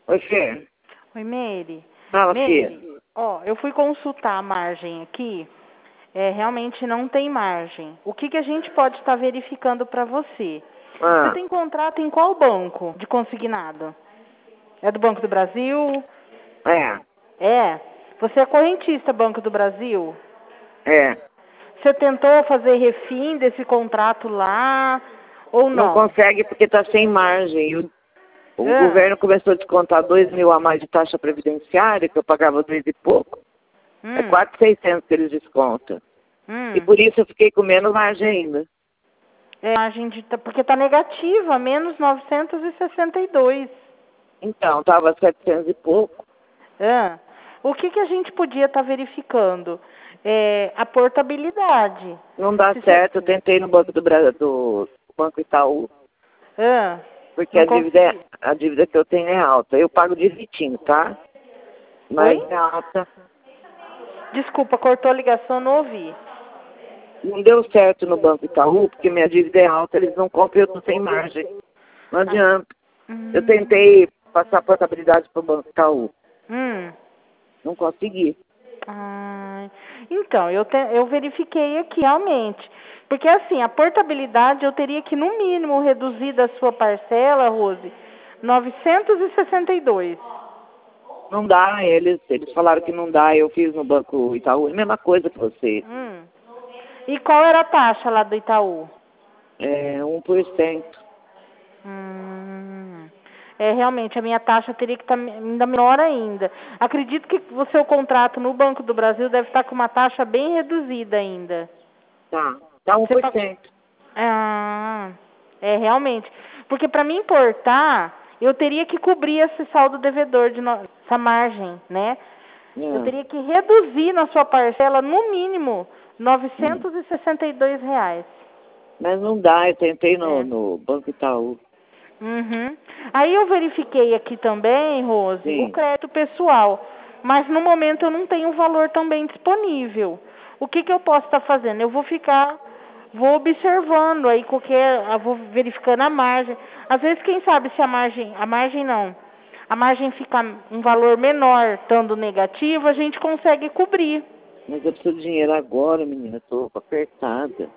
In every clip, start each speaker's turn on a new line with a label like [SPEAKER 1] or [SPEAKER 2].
[SPEAKER 1] Oi, Fê.
[SPEAKER 2] Oi, Meire.
[SPEAKER 1] Fala, Fê.
[SPEAKER 2] Meire, ó, eu fui consultar a margem aqui, realmente não tem margem. O que a gente pode estar verificando para você? Você tem contrato em qual banco de consignado? É do Banco do Brasil?
[SPEAKER 1] É.
[SPEAKER 2] É. Você é correntista Banco do Brasil?
[SPEAKER 1] É.
[SPEAKER 2] Você tentou fazer refim desse contrato lá ou
[SPEAKER 1] Não
[SPEAKER 2] não?
[SPEAKER 1] consegue porque está sem margem. O governo começou a descontar 2.000 a mais de taxa previdenciária, que eu pagava 2 e pouco. É 4.600 que eles descontam. E por isso eu fiquei com menos margem ainda.
[SPEAKER 2] Margem porque está negativa, menos 962.
[SPEAKER 1] Então, estava 700 e pouco.
[SPEAKER 2] O que a gente podia estar verificando? A portabilidade.
[SPEAKER 1] Não dá certo, eu tentei no Banco do Brasil, do Banco Itaú. Porque a dívida que eu tenho é alta. Eu pago direitinho, tá? Mas é alta.
[SPEAKER 2] Desculpa, cortou a ligação, não ouvi.
[SPEAKER 1] Não deu certo no Banco Itaú, porque minha dívida é alta, eles não compram e eu não tenho margem. Não adianta. Eu tentei passar a portabilidade para o Banco Itaú. Não consegui.
[SPEAKER 2] Então, eu verifiquei aqui realmente. Porque assim, a portabilidade eu teria que, no mínimo, reduzir da sua parcela, Rose, 962.
[SPEAKER 1] Não dá, eles falaram que não dá, eu fiz no Banco Itaú, a mesma coisa que você.
[SPEAKER 2] E qual era a taxa lá do Itaú?
[SPEAKER 1] 1%.
[SPEAKER 2] Realmente, a minha taxa teria que estar ainda menor ainda. Acredito que o seu contrato no Banco do Brasil deve estar com uma taxa bem reduzida ainda.
[SPEAKER 1] Tá 1%.
[SPEAKER 2] Realmente. Porque para me importar, eu teria que cobrir esse saldo devedor, essa margem, né? Eu teria que reduzir na sua parcela, no mínimo, R$ 962.
[SPEAKER 1] Mas não dá, eu tentei no Banco Itaú.
[SPEAKER 2] Aí eu verifiquei aqui também, Rose, o crédito pessoal. Mas no momento eu não tenho o valor também disponível. O que eu posso estar fazendo? Eu vou observando aí vou verificando a margem. Às vezes, quem sabe se a margem fica um valor menor, estando negativo, a gente consegue cobrir.
[SPEAKER 1] Mas eu preciso de dinheiro agora, menina, estou apertada.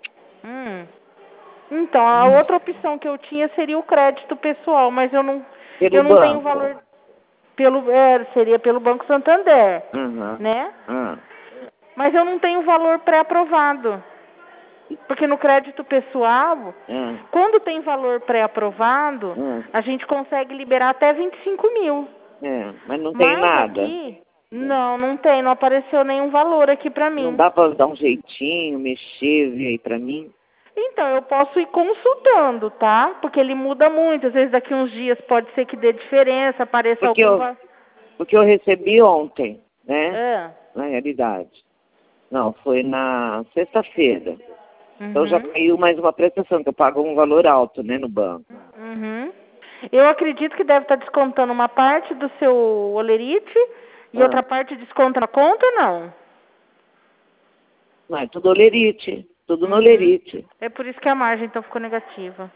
[SPEAKER 2] Então, a outra opção que eu tinha seria o crédito pessoal, mas eu não tenho valor seria pelo Banco Santander, né? Mas eu não tenho valor pré-aprovado. Porque no crédito pessoal, quando tem valor pré-aprovado, a gente consegue liberar até 25 mil.
[SPEAKER 1] Mas não tem nada.
[SPEAKER 2] Aqui, não tem, não apareceu nenhum valor aqui pra mim.
[SPEAKER 1] Não dá para dar um jeitinho, mexer, ver aí pra mim?
[SPEAKER 2] Então, eu posso ir consultando, tá? Porque ele muda muito. Às vezes daqui uns dias pode ser que dê diferença, apareça algum...
[SPEAKER 1] Porque eu recebi ontem, né? Na realidade. Não, foi na sexta-feira. Então já caiu mais uma prestação, que eu pago um valor alto, né, no banco.
[SPEAKER 2] Eu acredito que deve estar descontando uma parte do seu olerite e outra parte desconta na conta, não?
[SPEAKER 1] Não, é tudo olerite. Tudo no olerite.
[SPEAKER 2] É por isso que a margem então ficou negativa.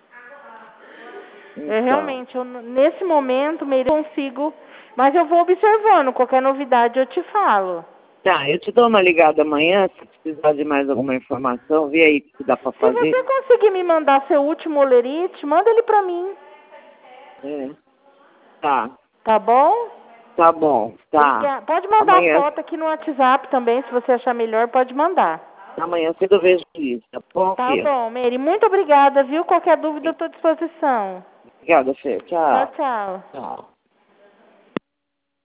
[SPEAKER 2] Realmente, nesse momento, Meire, eu consigo... Mas eu vou observando. Qualquer novidade eu te falo.
[SPEAKER 1] Tá, eu te dou uma ligada amanhã, se precisar de mais alguma informação, vê aí o que dá pra fazer.
[SPEAKER 2] Se você conseguir me mandar seu último olerite, manda ele pra mim.
[SPEAKER 1] Tá.
[SPEAKER 2] Tá bom?
[SPEAKER 1] Tá bom, tá.
[SPEAKER 2] Pode mandar a foto aqui no WhatsApp também, se você achar melhor, pode mandar.
[SPEAKER 1] Amanhã cedo eu vejo isso, tá bom,
[SPEAKER 2] Tá bom, Meire. Muito obrigada, viu? Qualquer dúvida eu tô à disposição.
[SPEAKER 1] Obrigada, Fê. Tchau.
[SPEAKER 2] Tchau.
[SPEAKER 1] Tchau.